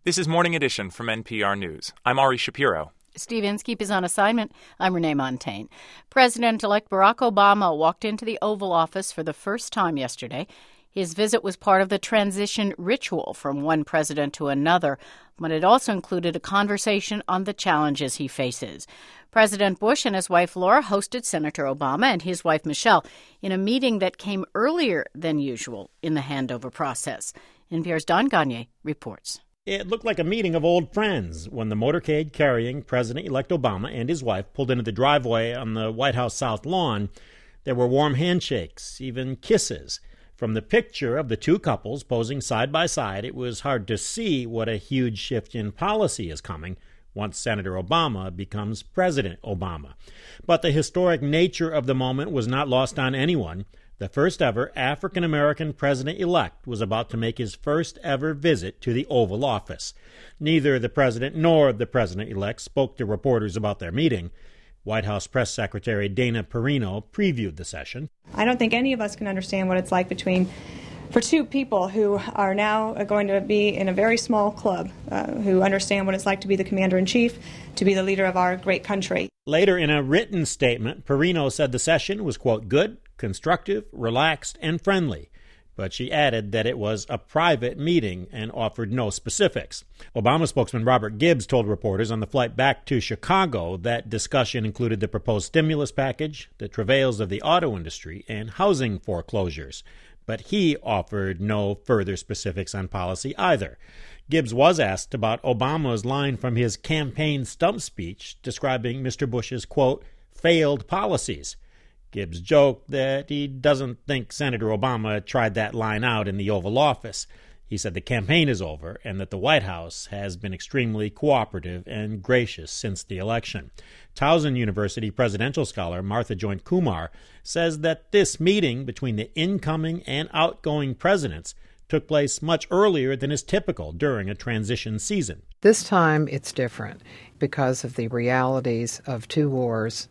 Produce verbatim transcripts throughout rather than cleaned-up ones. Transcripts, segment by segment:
This is Morning Edition from N P R News. I'm Ari Shapiro. Steve Inskeep is on assignment. I'm Renee Montaigne. President-elect Barack Obama walked into the Oval Office for the first time yesterday. His visit was part of the transition ritual from one president to another, but it also included a conversation on the challenges he faces. President Bush and his wife Laura hosted Senator Obama and his wife Michelle in a meeting that came earlier than usual in the handover process. N P R's Don Gagné reports. It looked like a meeting of old friends when the motorcade carrying President-elect Obama and his wife pulled into the driveway on the White House South Lawn. There were warm handshakes, even kisses. From the picture of the two couples posing side by side, it was hard to see what a huge shift in policy is coming once Senator Obama becomes President Obama. But the historic nature of the moment was not lost on anyone. The first ever African-American president-elect was about to make his first ever visit to the Oval Office. Neither the president nor the president-elect spoke to reporters about their meeting. White House Press Secretary Dana Perino previewed the session. I don't think any of us can understand what it's like between for two people who are now going to be in a very small club, uh, who understand what it's like to be the commander-in-chief, to be the leader of our great country. Later, in a written statement, Perino said the session was, quote, good, constructive, relaxed, and friendly. But she added that it was a private meeting and offered no specifics. Obama spokesman Robert Gibbs told reporters on the flight back to Chicago that discussion included the proposed stimulus package, the travails of the auto industry, and housing foreclosures. But he offered no further specifics on policy either. Gibbs was asked about Obama's line from his campaign stump speech describing Mister Bush's, quote, failed policies. Gibbs joked that he doesn't think Senator Obama tried that line out in the Oval Office. He said the campaign is over and that the White House has been extremely cooperative and gracious since the election. Towson University presidential scholar Martha Joint Kumar says that this meeting between the incoming and outgoing presidents took place much earlier than is typical during a transition season. This time it's different because of the realities of two wars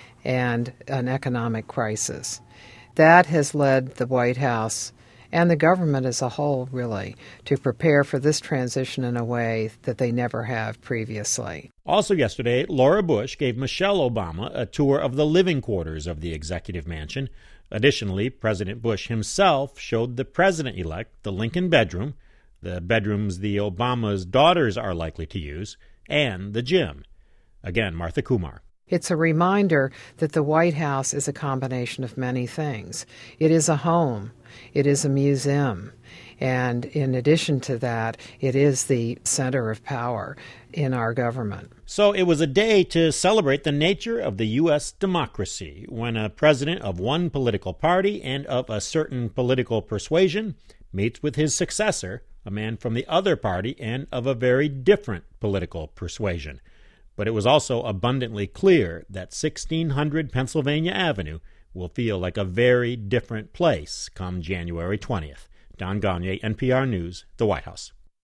and an economic crisis. That has led the White House and the government as a whole, really, to prepare for this transition in a way that they never have previously. Also yesterday, Laura Bush gave Michelle Obama a tour of the living quarters of the executive mansion. Additionally, President Bush himself showed the president-elect the Lincoln bedroom, the bedrooms the Obama's daughters are likely to use, and the gym. Again, Martha Kumar. It's a reminder that the White House is a combination of many things. It is a home. It is a museum. And in addition to that, it is the center of power in our government. So it was a day to celebrate the nature of the U S democracy when a president of one political party and of a certain political persuasion meets with his successor, a man from the other party and of a very different political persuasion. But it was also abundantly clear that sixteen hundred Pennsylvania Avenue will feel like a very different place come January twentieth. Don Gagné, N P R News, the White House.